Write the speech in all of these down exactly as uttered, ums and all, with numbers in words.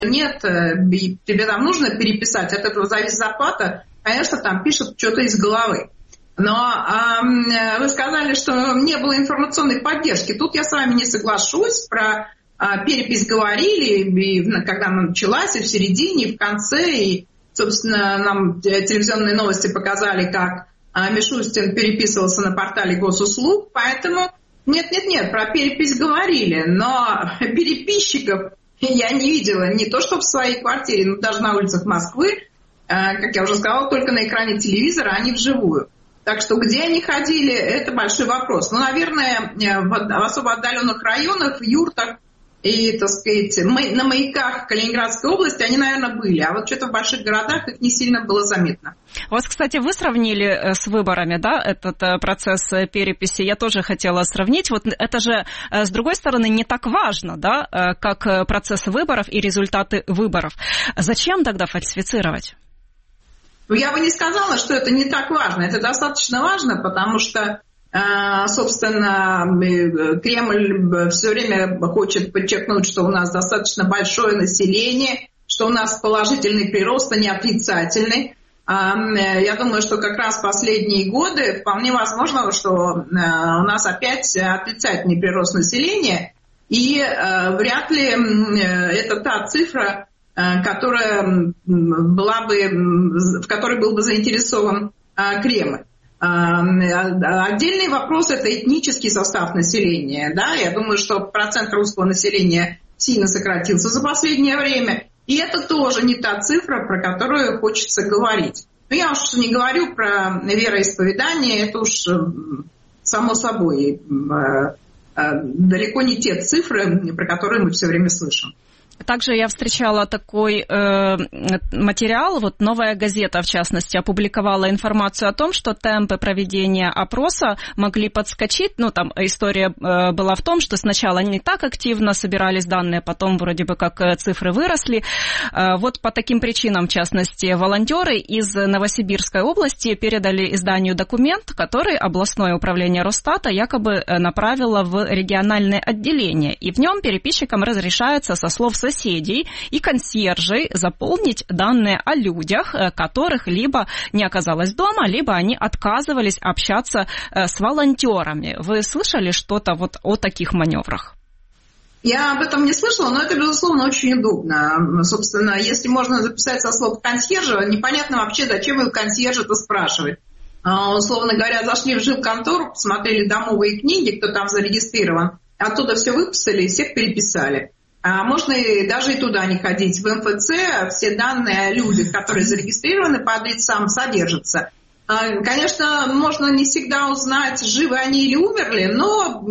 нет, тебе там нужно переписать, от этого зависит зарплата, конечно, там пишут что-то из головы. Но а, вы сказали, что не было информационной поддержки. Тут я с вами не соглашусь. Про а, перепись говорили, и, когда она началась, и в середине, и в конце. И, собственно, нам телевизионные новости показали, как а, Мишустин переписывался на портале госуслуг. Поэтому нет-нет-нет, про перепись говорили. Но переписчиков я не видела не то, что в своей квартире, но даже на улицах Москвы. А, как я уже сказала, только на экране телевизора, а не вживую. Так что где они ходили, это большой вопрос. Ну, наверное, в особо отдаленных районах, в юртах и, так сказать, на маяках Калининградской области они, наверное, были. А вот что-то в больших городах их не сильно было заметно. Вот, кстати, вы сравнили с выборами, да, этот процесс переписи. Я тоже хотела сравнить. Вот это же, с другой стороны, не так важно, да, как процесс выборов и результаты выборов. Зачем тогда фальсифицировать? Я бы не сказала, что это не так важно. Это достаточно важно, потому что, собственно, Кремль все время хочет подчеркнуть, что у нас достаточно большое население, что у нас положительный прирост, а не отрицательный. Я думаю, что как раз последние годы вполне возможно, что у нас опять отрицательный прирост населения, и вряд ли это та цифра, которая была бы, в которой был бы заинтересован Кремль. Отдельный вопрос – это этнический состав населения. Да? Я думаю, что процент русского населения сильно сократился за последнее время. И это тоже не та цифра, про которую хочется говорить. Но я уж не говорю про вероисповедание, это уж само собой далеко не те цифры, про которые мы все время слышим. Также я встречала такой э, материал, вот «Новая газета», в частности, опубликовала информацию о том, что темпы проведения опроса могли подскочить. Ну, там история э, была в том, что сначала не так активно собирались данные, потом вроде бы как цифры выросли. Э, вот по таким причинам, в частности, волонтеры из Новосибирской области передали изданию документ, который областное управление Росстата якобы направило в региональное отделение. И в нем переписчикам разрешается со слов соседей соседей и консьержей заполнить данные о людях, которых либо не оказалось дома, либо они отказывались общаться с волонтерами. Вы слышали что-то вот о таких маневрах? Я об этом не слышала, но это, безусловно, очень удобно. Собственно, если можно записать со слов консьержа, непонятно вообще, зачем вы консьержа-то спрашивать. Условно говоря, зашли в жилконтору, посмотрели домовые книги, кто там зарегистрирован, оттуда все выписали и всех переписали. А можно и даже и туда не ходить. В эм эф цэ все данные о людях, которые зарегистрированы по адресам, содержатся. Конечно, можно не всегда узнать, живы они или умерли, но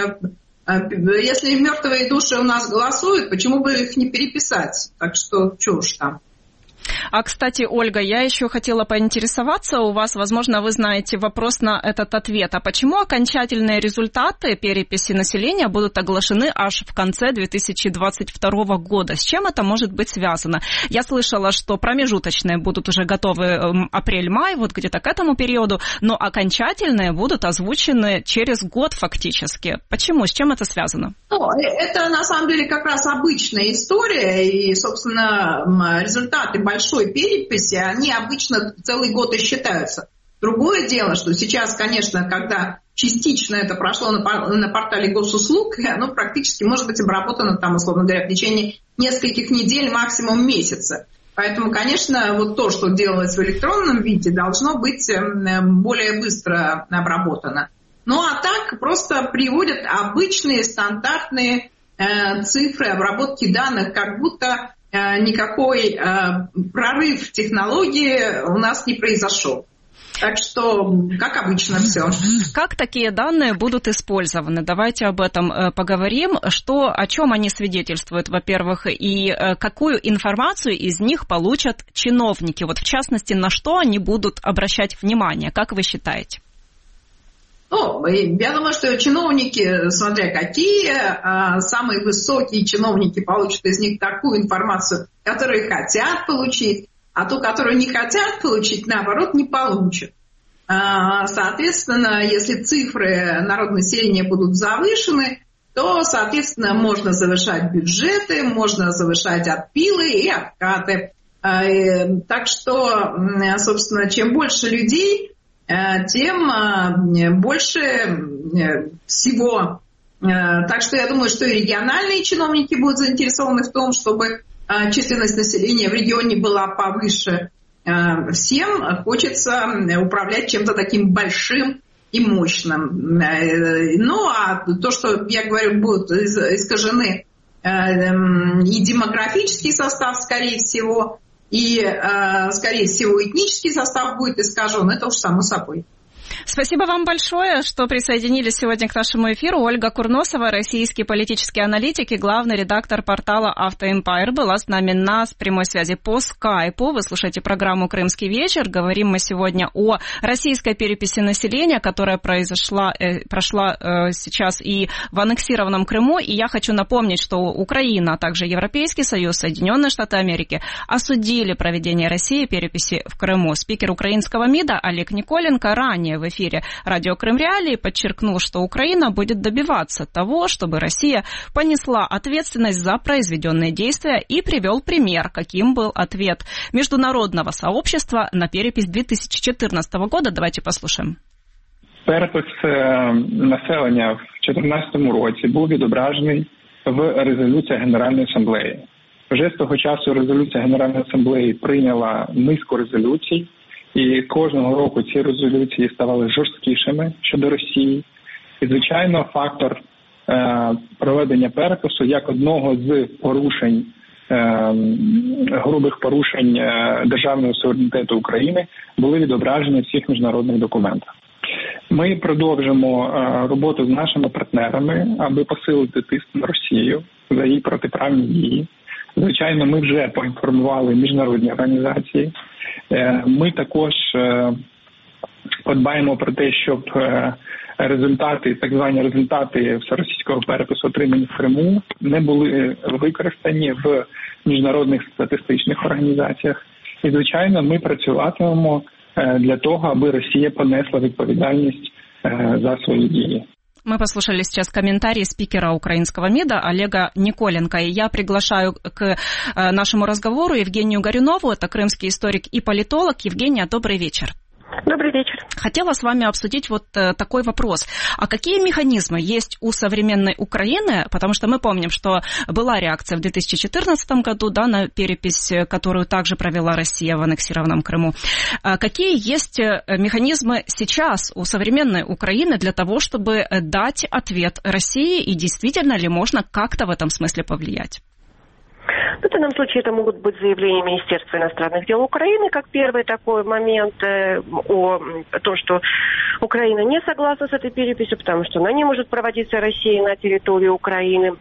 если мертвые души у нас голосуют, почему бы их не переписать? Так что, что уж там. А, кстати, Ольга, я еще хотела поинтересоваться у вас, возможно, вы знаете вопрос на этот ответ. А почему окончательные результаты переписи населения будут оглашены аж в конце две тысячи двадцать второго года? С чем это может быть связано? Я слышала, что промежуточные будут уже готовы апрель-май, вот где-то к этому периоду, но окончательные будут озвучены через год фактически. Почему? С чем это связано? Ну, это, на самом деле, как раз обычная история, и, собственно, результаты большой переписи, они обычно целый год и считаются. Другое дело, что сейчас, конечно, когда частично это прошло на, на портале госуслуг, оно практически может быть обработано, там, условно говоря, в течение нескольких недель, максимум месяца. Поэтому, конечно, вот то, что делалось в электронном виде, должно быть более быстро обработано. Ну а так просто приводят обычные стандартные э, цифры обработки данных, как будто э, никакой э, прорыв в технологии у нас не произошел. Так что, как обычно, все. Как такие данные будут использованы? Давайте об этом поговорим. Что, о чем они свидетельствуют, во-первых, и какую информацию из них получат чиновники? Вот, в частности, на что они будут обращать внимание? Как вы считаете? Ну, я думаю, что чиновники, смотря какие, самые высокие чиновники получат из них такую информацию, которую хотят получить, а ту, которую не хотят получить, наоборот, не получат. Соответственно, если цифры народонаселения будут завышены, то, соответственно, можно завышать бюджеты, можно завышать отпилы и откаты. Так что, собственно, чем больше людей, тем больше всего. Так что я думаю, что и региональные чиновники будут заинтересованы в том, чтобы численность населения в регионе была повыше. Всем хочется управлять чем-то таким большим и мощным. Ну, а то, что, я говорю, будут искажены и демографический состав, скорее всего, и, скорее всего, этнический состав будет искажен, это уж само собой. Спасибо вам большое, что присоединились сегодня к нашему эфиру. Ольга Курносова, российский политический аналитик и главный редактор портала «Автоэмпайр», была с нами на прямой связи по скайпу. Вы слушаете программу «Крымский вечер». Говорим мы сегодня о российской переписи населения, которая произошла, э, прошла э, сейчас и в аннексированном Крыму. И я хочу напомнить, что Украина, а также Европейский Союз, Соединенные Штаты Америки осудили проведение России переписи в Крыму. Спикер украинского МИДа Олег Николенко ранее в эфире радио Крым Реалии подчеркнул, что Украина будет добиваться того, чтобы Россия понесла ответственность за произведенные действия, и привел пример, каким был ответ международного сообщества на перепись дві тисячі чотирнадцятого года. Давайте послушаем. Перепис населення в дві тисячі чотирнадцятому році був відображений в резолюції Генеральної асамблеї. Вже з того часу резолюція Генеральної асамблеї прийняла низку резолюцій, і кожного року ці резолюції ставали жорсткішими щодо Росії. І, звичайно, фактор е, проведення перепису як одного з порушень, е, грубих порушень е, державного суверенітету України були відображені в всіх міжнародних документах. Ми продовжимо е, роботу з нашими партнерами, аби посилити тиск на Росію за її протиправні дії. Звичайно, ми вже поінформували міжнародні організації. Ми також подбаємо про те, щоб результати, так звані результати всеросійського перепису, отримані в Криму, не були використані в міжнародних статистичних організаціях. І, звичайно, ми працюватимемо для того, аби Росія понесла відповідальність за свої дії. Мы послушали сейчас комментарий спикера украинского МИДа Олега Николенко. И я приглашаю к нашему разговору Евгению Горюнову, это крымский историк и политолог. Евгения, добрый вечер. Добрый вечер. Хотела с вами обсудить вот такой вопрос. А какие механизмы есть у современной Украины? Потому что мы помним, что была реакция в две тысячи четырнадцатом году, да, на перепись, которую также провела Россия в аннексированном Крыму. Какие есть механизмы сейчас у современной Украины для того, чтобы дать ответ России? И действительно ли можно как-то в этом смысле повлиять? В данном случае это могут быть заявления Министерства иностранных дел Украины, как первый такой момент э, о, о том, что Украина не согласна с этой переписью, потому что она не может проводиться Россией на территории Украины.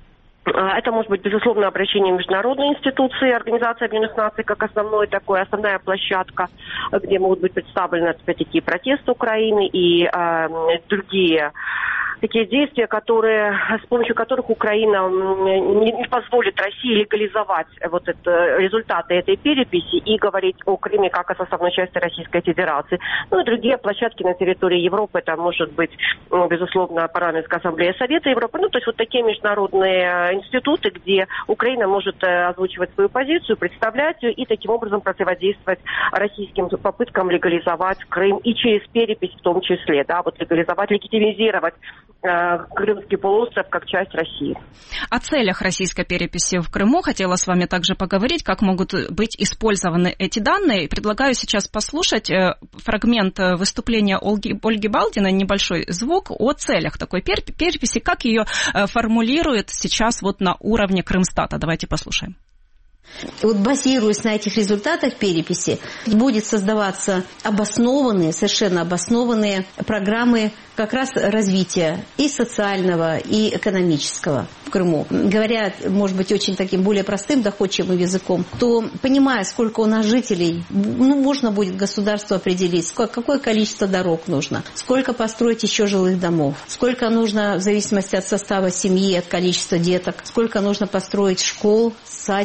Это может быть, безусловно, обращение в международные институции, Организации Объединенных Наций, как основной такой, основная площадка, где могут быть представлены, опять-таки, протесты Украины и э, другие такие действия, которые, с помощью которых Украина не, не позволит России легализовать вот это, результаты этой переписи и говорить о Крыме как о составной части Российской Федерации. Ну и другие площадки на территории Европы, это может быть, безусловно, Парламентская ассамблея Совета Европы, ну то есть вот такие международные институты, где Украина может озвучивать свою позицию, представлять ее и таким образом противодействовать российским попыткам легализовать Крым и через перепись в том числе, да, вот легализовать, легитимизировать Крымский полуостров как часть России. О целях российской переписи в Крыму хотела с вами также поговорить, как могут быть использованы эти данные. Предлагаю сейчас послушать фрагмент выступления Ольги, Ольги Балдиной, небольшой звук, о целях такой переписи, как ее формулирует сейчас вот на уровне Крымстата. Давайте послушаем. Вот базируясь на этих результатах переписи, будет создаваться обоснованные, совершенно обоснованные программы как раз развития и социального, и экономического в Крыму. Говоря, может быть, очень таким более простым, доходчивым языком, то, понимая, сколько у нас жителей, ну, можно будет государству определить, сколько, какое количество дорог нужно, сколько построить еще жилых домов, сколько нужно, в зависимости от состава семьи, от количества деток, сколько нужно построить школ, садиков, детских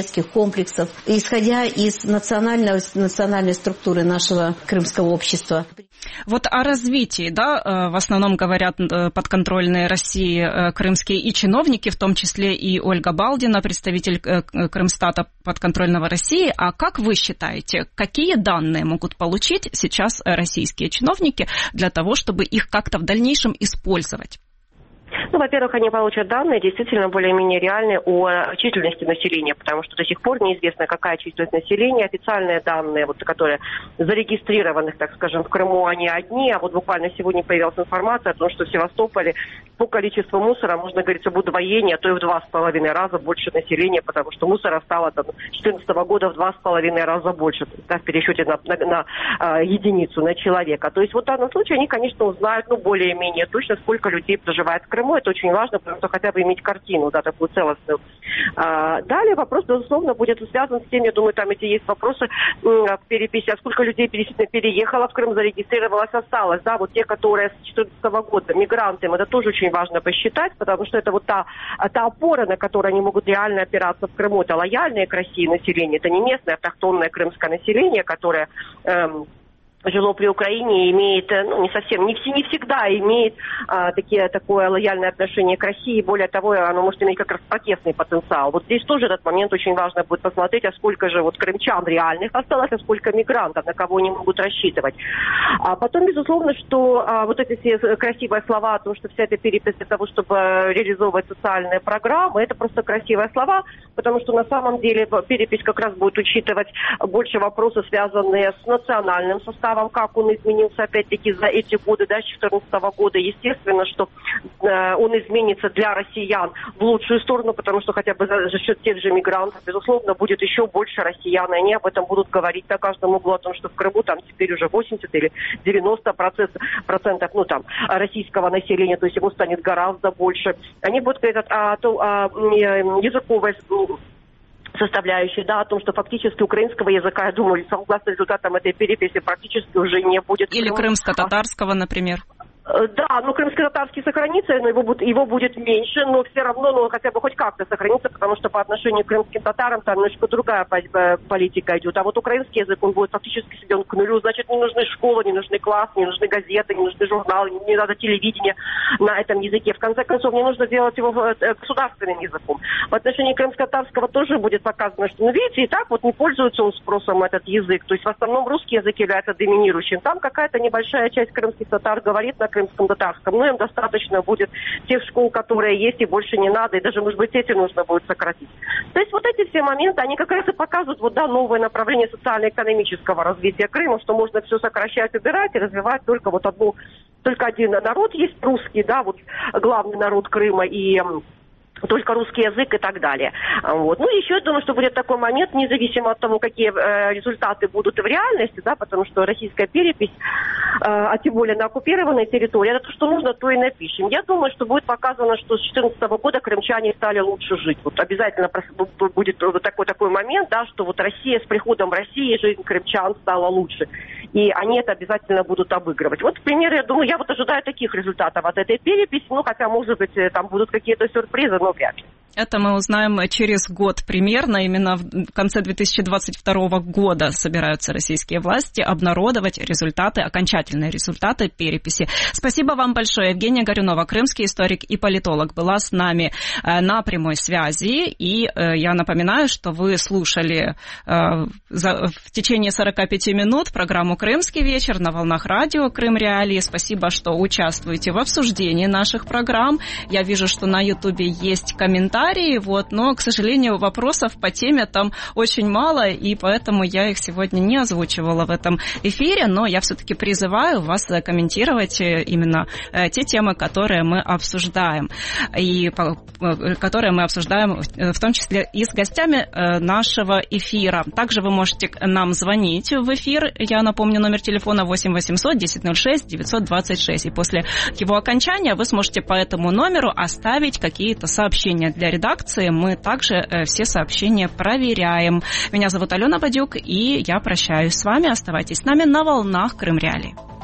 детских комплексов, исходя из национальной, национальной структуры нашего крымского общества. Вот о развитии, да, в основном говорят подконтрольные России крымские и чиновники, в том числе и Ольга Балдина, представитель Крымстата подконтрольного России. А как вы считаете, какие данные могут получить сейчас российские чиновники для того, чтобы их как-то в дальнейшем использовать? Ну, во-первых, они получат данные действительно более-менее реальные о численности населения, потому что до сих пор неизвестно, какая численность населения. Официальные данные, вот, которые зарегистрированы, так скажем, в Крыму, они одни, а вот буквально сегодня появилась информация о том, что в Севастополе по количеству мусора, можно говорить об удвоении, а то и в два с половиной раза больше населения, потому что мусора стало там, с две тысячи четырнадцатого года в два с половиной раза больше, да, в пересчете на, на, на а, единицу, на человека. То есть вот в данном случае они, конечно, узнают, ну, более-менее точно, сколько людей проживает в Крыму. Это очень важно, потому что хотя бы иметь картину, да, такую целостную. А, далее вопрос, безусловно, будет связан с тем, я думаю, там эти есть вопросы в переписи, а сколько людей действительно переехало в Крым, зарегистрировалось, осталось, да, вот те, которые с две тысячи четырнадцатого года, мигранты, это тоже очень важно посчитать, потому что это вот та, та опора, на которую они могут реально опираться в Крыму, это лояльное к России население, это не местное автохтонное крымское население, которое... Эм, жило при Украине и имеет, ну, не совсем, не, все, не всегда имеет а, такие, такое лояльное отношение к России. Более того, оно может иметь как раз протестный потенциал. Вот здесь тоже этот момент очень важно будет посмотреть, а сколько же вот крымчан реальных осталось, а сколько мигрантов, на кого они могут рассчитывать. А потом, безусловно, что а, вот эти все красивые слова о том, что вся эта перепись для того, чтобы реализовывать социальные программы, это просто красивые слова, потому что на самом деле перепись как раз будет учитывать больше вопросы, связанные с национальным составом, как он изменился, опять-таки, за эти годы, да, с две тысячи четырнадцатого года. Естественно, что э, он изменится для россиян в лучшую сторону, потому что хотя бы за, за счет тех же мигрантов, безусловно, будет еще больше россиян, и они об этом будут говорить на каждом углу, о том, что в Крыму там теперь уже восемьдесят или девяносто процентов, ну, там, российского населения, то есть его станет гораздо больше. Они будут говорить о, о, о, о языковой составляющей, да, о том, что фактически украинского языка, я думаю, согласно результатам этой переписи, практически уже не будет. Или крымско-татарского, например. Да, ну, крымско-татарский сохранится, но его будет, его будет меньше, но все равно, ну, хотя бы хоть как-то сохранится, потому что по отношению к крымским татарам там немножко другая политика идет. А вот украинский язык, он будет фактически сведен к нулю. Значит, не нужны школы, не нужны классы, не нужны газеты, не нужны журналы, не надо телевидение на этом языке. В конце концов, не нужно делать его государственным языком. В отношении крымско-татарского тоже будет показано, что, ну, видите, и так вот не пользуется он спросом этот язык. То есть в основном русский язык является доминирующим. Там какая-то небольшая часть крымских татар говорит на крымском татарском, но им достаточно будет тех школ, которые есть, и больше не надо, и даже, может быть, эти нужно будет сократить. То есть вот эти все моменты, они как раз и показывают вот, да, новое направление социально-экономического развития Крыма, что можно все сокращать, убирать и развивать только вот одну, только один народ есть русский, да, вот главный народ Крыма, и только русский язык и так далее. Вот. Ну, еще я думаю, что будет такой момент, независимо от того, какие э, результаты будут в реальности, да, потому что российская перепись, э, а тем более на оккупированной территории, это то, что нужно, то и напишем. Я думаю, что будет показано, что с две тысячи четырнадцатого года крымчане стали лучше жить. Вот обязательно будет вот такой, такой момент, да, что вот Россия, с приходом России жизнь крымчан стала лучше. И они это обязательно будут обыгрывать. Вот, к примеру, я думаю, я вот ожидаю таких результатов от этой переписи, ну, хотя, может быть, там будут какие-то сюрпризы, но вряд ли. Это мы узнаем через год примерно. Именно в конце две тысячи двадцать второго года собираются российские власти обнародовать результаты, окончательные результаты переписи. Спасибо вам большое. Евгения Горюнова, крымский историк и политолог, была с нами на прямой связи. И я напоминаю, что вы слушали в течение сорока пяти минут программу «Крымский вечер» на волнах радио «Крым Реалии». Спасибо, что участвуете в обсуждении наших программ. Я вижу, что на Ютубе есть комментарии. Вот, но, к сожалению, вопросов по теме там очень мало, и поэтому я их сегодня не озвучивала в этом эфире, но я все-таки призываю вас комментировать именно те темы, которые мы обсуждаем, и которые мы обсуждаем в том числе и с гостями нашего эфира. Также вы можете нам звонить в эфир, я напомню, номер телефона восемь восемьсот десять ноль шесть девятьсот двадцать шесть, и после его окончания вы сможете по этому номеру оставить какие-то сообщения для редакции. Мы также все сообщения проверяем. Меня зовут Алена Бадюк, и я прощаюсь с вами. Оставайтесь с нами на волнах Крым Реалии.